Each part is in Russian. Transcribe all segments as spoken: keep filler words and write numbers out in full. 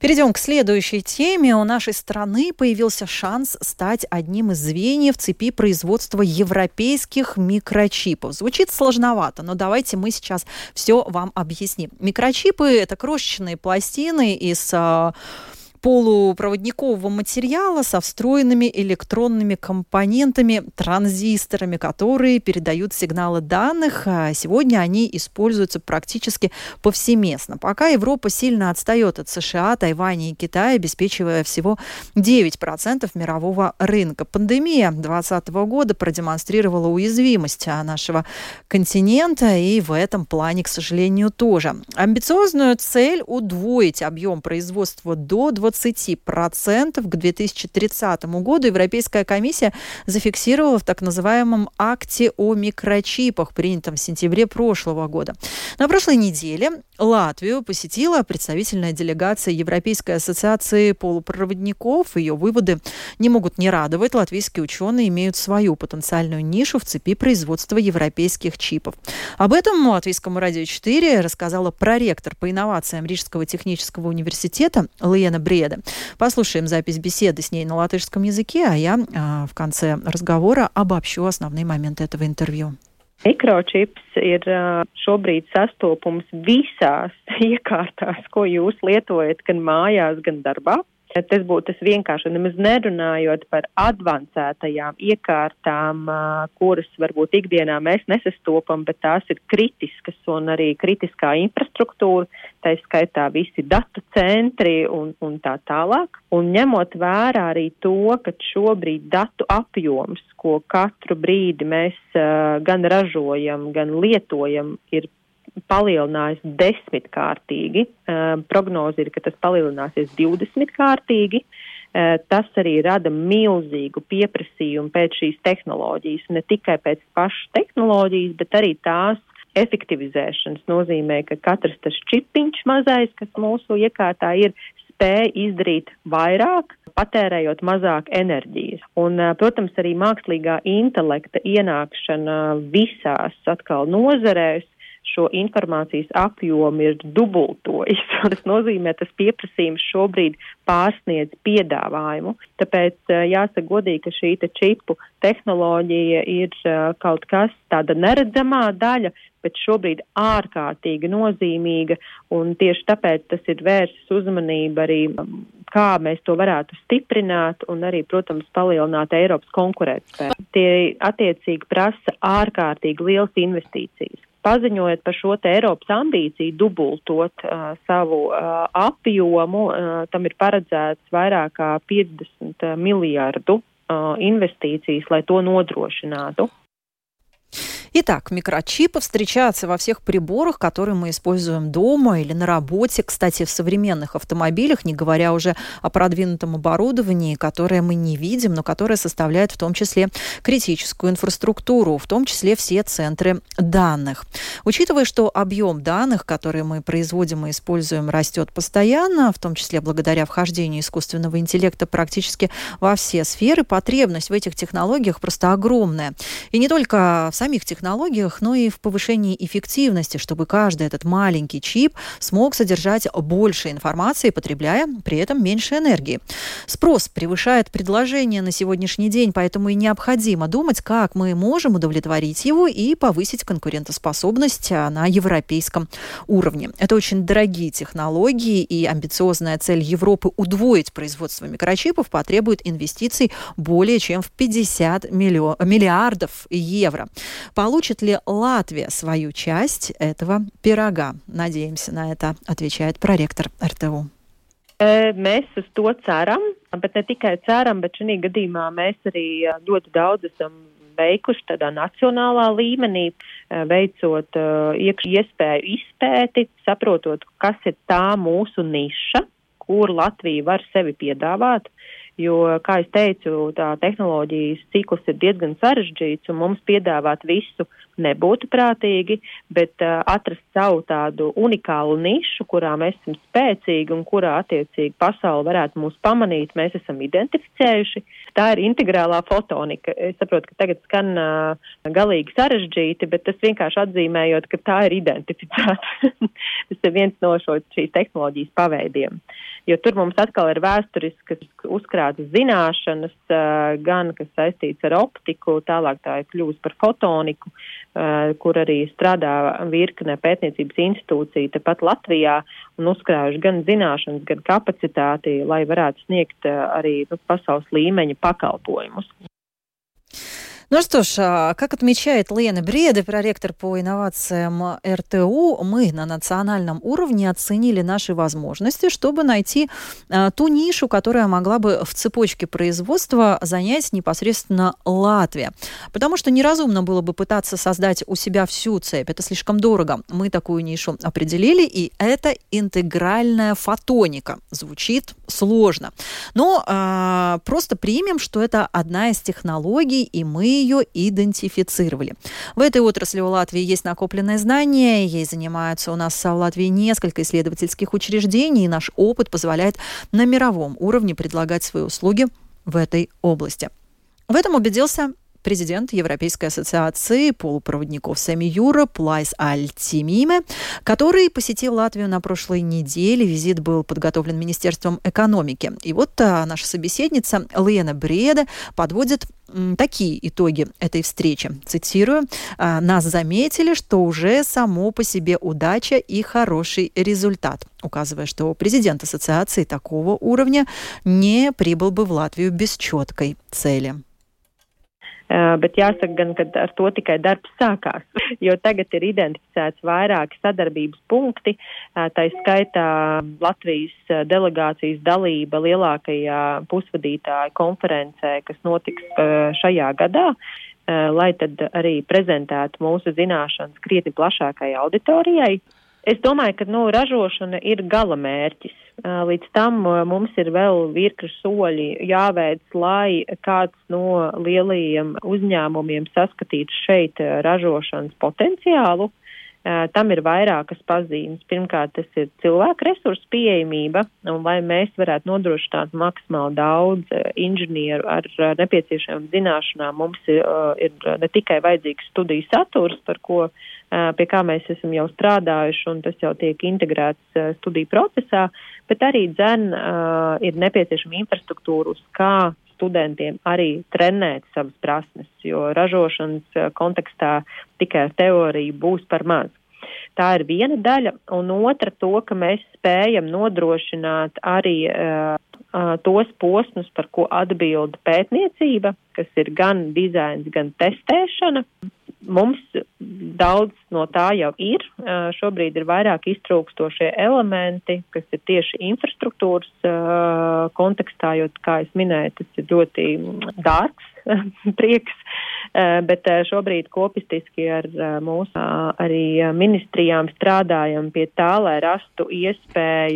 Перейдем к следующей теме. У нашей страны появился шанс стать одним из звеньев цепи производства европейских микрочипов. Звучит сложновато, но давайте мы сейчас все вам объясним. Микрочипы – это крошечные пластины из полупроводникового материала со встроенными электронными компонентами, транзисторами, которые передают сигналы данных. Сегодня они используются практически повсеместно. Пока Европа сильно отстает от США, Тайваня и Китая, обеспечивая всего девять процентов мирового рынка. Пандемия две тысячи двадцатого года продемонстрировала уязвимость нашего континента, и в этом плане, к сожалению, тоже. Амбициозную цель удвоить объем производства до двадцати процентов к две тысячи тридцатому году Европейская комиссия зафиксировала в так называемом акте о микрочипах, принятом в сентябре прошлого года. На прошлой неделе Латвию посетила представительная делегация Европейской ассоциации полупроводников. Ее выводы не могут не радовать. Латвийские ученые имеют свою потенциальную нишу в цепи производства европейских чипов. Об этом Латвийскому радио четыре рассказала проректор по инновациям Рижского технического университета Лена Бреда. Послушаем запись беседы с ней на латышском языке, а я а, в конце разговора обобщу основные моменты этого интервью. Mikročips ir šobrīd sastopams visās iekārtās, ko jūs lietojat gan mājās, gan darbā. Tas būtu tas vienkārši, nemaz nerunājot par advancētajām iekārtām, kuras varbūt ikdienā mēs nesastopam, bet tās ir kritiskas un arī kritiskā infrastruktūra, tā skaitā visi datu centri un, un tā tālāk. Un ņemot vērā arī to, ka šobrīd datu apjoms, ko katru brīdi mēs uh, gan ražojam, gan lietojam, ir palielinājis desmitkārtīgi. Uh, prognoze ir, ka tas palielināsies divdesmitkārtīgi. Uh, tas arī rada milzīgu pieprasījumu pēc šīs tehnoloģijas. Ne tikai pēc pašas tehnoloģijas, bet arī tās efektivizēšanas nozīmē, ka katrs tas čipiņš mazais, kas mūsu iekārtā ir, spēj izdarīt vairāk, patērējot mazāk enerģijas. Un, protams, arī mākslīgā intelekta ienākšana visās atkal nozarēs šo informācijas apjomu ir dubultojis. Tas nozīmē, tas pieprasījums šobrīd pārsniedz piedāvājumu. Tāpēc jāsaka godīgi, ka šī te čipu tehnoloģija ir kaut kas tāda neredzamā daļa, bet šobrīd ārkārtīgi nozīmīga, un tieši tāpēc tas ir vērsis uzmanība arī, kā mēs to varētu stiprināt un arī, protams, palielināt Eiropas konkurētspēju. Tie attiecīgi prasa ārkārtīgi liels investīcijas. Paziņojot par šo te Eiropas ambīciju dubultot uh, savu uh, apjomu, uh, tam ir paredzēts vairāk kā piecdesmit miljardu uh, investīcijas, lai to nodrošinātu. Итак, микрочипы встречаются во всех приборах, которые мы используем дома или на работе. Кстати, в современных автомобилях, не говоря уже о продвинутом оборудовании, которое мы не видим, но которое составляет в том числе критическую инфраструктуру, в том числе все центры данных. Учитывая, что объем данных, которые мы производим и используем, растет постоянно, в том числе благодаря вхождению искусственного интеллекта практически во все сферы, потребность в этих технологиях просто огромная. И не только в самих технологиях, технологиях, но и в повышении эффективности, чтобы каждый этот маленький чип смог содержать больше информации, потребляя при этом меньше энергии. Спрос превышает предложение на сегодняшний день, поэтому и необходимо думать, как мы можем удовлетворить его и повысить конкурентоспособность на европейском уровне. Это очень дорогие технологии, и амбициозная цель Европы удвоить производство микрочипов потребует инвестиций более чем в пятьдесят миллиардов евро. Получит ли Латвия свою часть этого пирога? Надеемся на это, отвечает проректор эр тэ у. Mēs uz to ceram, bet ne tikai ceram, bet šī gadījumā mēs arī ļoti daudz esam veikuši tādā nacionālā līmenī, veicot iekš iespēju izpēti, saprotot, kas ir tā mūsu niša, kur Latvija var sevi piedāvāt. Jo, kā es teicu, tā tehnoloģijas cikls ir diezgan sarežģīts un mums piedāvāt visu nebūtu prātīgi, bet uh, atrast savu tādu unikālu nišu, kurā mēs esam spēcīgi un kurā attiecīgi pasauli varētu mūs pamanīt, mēs esam identificējuši. Tā ir integrālā fotonika. Es saprotu, ka tagad skan uh, galīgi sarežģīti, bet tas vienkārši atzīmējot, ka tā ir identificēta. Tas ir viens no šo, šīs tehnoloģijas paveidiem. jo tur mums atkal ir vēsturiskas uzkrātas zināšanas, gan kas saistīts ar optiku, tālāk tā ir kļūst par fotoniku, kur arī strādā virkne pētniecības institūcija tepat Latvijā un uzkrājuši gan zināšanas, gan kapacitāti, lai varētu sniegt arī nu, pasaules līmeņa pakalpojumus. Ну что ж, как отмечает Лена Бреде, проректор по инновациям эр тэ у, мы на национальном уровне оценили наши возможности, чтобы найти а, ту нишу, которая могла бы в цепочке производства занять непосредственно Латвия. Потому что неразумно было бы пытаться создать у себя всю цепь. Это слишком дорого. Мы такую нишу определили, и это интегральная фотоника. Звучит сложно. Но а, просто примем, что это одна из технологий, и мы ее идентифицировали. В этой отрасли у Латвии есть накопленные знания, ей занимаются у нас в Латвии несколько исследовательских учреждений, и наш опыт позволяет на мировом уровне предлагать свои услуги в этой области. В этом убедился президент Европейской ассоциации полупроводников Semi Europe Лайс Альтимиме, который посетил Латвию на прошлой неделе. Визит был подготовлен Министерством экономики. И вот а, наша собеседница Лена Бреде подводит м, такие итоги этой встречи. Цитирую: «Нас заметили, что уже само по себе удача и хороший результат», указывая, что президент ассоциации такого уровня не прибыл бы в Латвию без четкой цели. Uh, bet jāsaka gan, ka ar to tikai darbs sākās, jo tagad ir identificēts vairāki sadarbības punkti, uh, tā skaitā Latvijas delegācijas dalība lielākajā pusvadītāju konferencē, kas notiks uh, šajā gadā, uh, lai tad arī prezentētu mūsu zināšanas krietni plašākai auditorijai. Es domāju, ka nu, ražošana ir gala mērķis. Līdz tam mums ir vēl virkni soļi jāveic, lai kāds no lielajiem uzņēmumiem saskatītu šeit ražošanas potenciālu. Tam ir vairākas pazīmes. Pirmkārt, tas ir cilvēku resursu pieejamība, un lai mēs varētu nodrošināt maksimāli daudz inženieru ar nepieciešamām zināšanām, mums ir, ir ne tikai vajadzīgs studiju saturs, par ko, pie kā mēs esam jau strādājuši, un tas jau tiek integrēts studiju procesā, bet arī dzen ir nepieciešama infrastruktūra, uz kā studentiem arī trenēt savas prasmes, jo ražošanas kontekstā tikai teorija būs par maz. Tā ir viena daļa, un otra to, ka mēs spējam nodrošināt arī uh, uh, tos posmus, par ko atbild pētniecība, kas ir gan dizains, gan testēšana. Mums daudz no tā jau ir. Uh, šobrīd ir vairāk iztrūkstošie elementi, kas ir tieši infrastruktūras uh, kontekstā, jo, kā es minēju, tas ir ļoti dārgs prieks, uh, bet uh, šobrīd kopistiski ar uh, mūsu uh, arī ministrijām strādājam pie tā, lai rastu iespēju.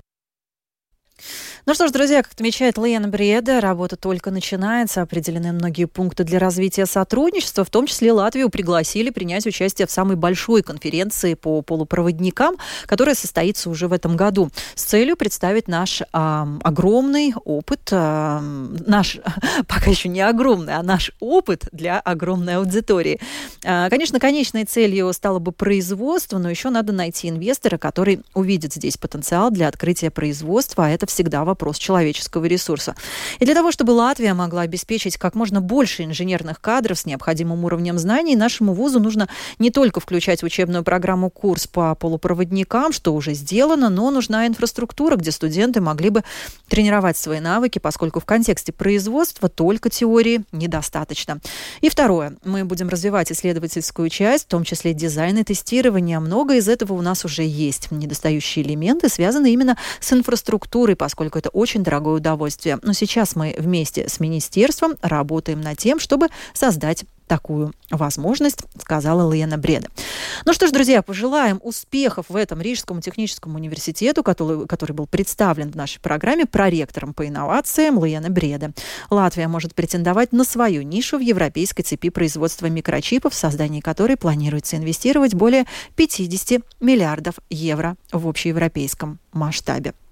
Ну что ж, друзья, как отмечает Лена Бреде, работа только начинается. Определены многие пункты для развития сотрудничества. В том числе Латвию пригласили принять участие в самой большой конференции по полупроводникам, которая состоится уже в этом году, с целью представить наш а, огромный опыт, а, наш, пока еще не огромный, а наш опыт для огромной аудитории. А, конечно, конечной целью стало бы производство, но еще надо найти инвестора, который увидит здесь потенциал для открытия производства, а это всегда вопрос вопрос человеческого ресурса. И для того, чтобы Латвия могла обеспечить как можно больше инженерных кадров с необходимым уровнем знаний, нашему вузу нужно не только включать в учебную программу курс по полупроводникам, что уже сделано, но нужна инфраструктура, где студенты могли бы тренировать свои навыки, поскольку в контексте производства только теории недостаточно. И второе. Мы будем развивать исследовательскую часть, в том числе дизайн и тестирование. Много из этого у нас уже есть. Недостающие элементы связаны именно с инфраструктурой, поскольку это очень дорогое удовольствие. Но сейчас мы вместе с министерством работаем над тем, чтобы создать такую возможность, сказала Лена Бреде. Ну что ж, друзья, пожелаем успехов в этом Рижскому техническому университету, который, который был представлен в нашей программе проректором по инновациям Лена Бреде. Латвия может претендовать на свою нишу в европейской цепи производства микрочипов, в создании которой планируется инвестировать более пятьдесят миллиардов евро в общеевропейском масштабе.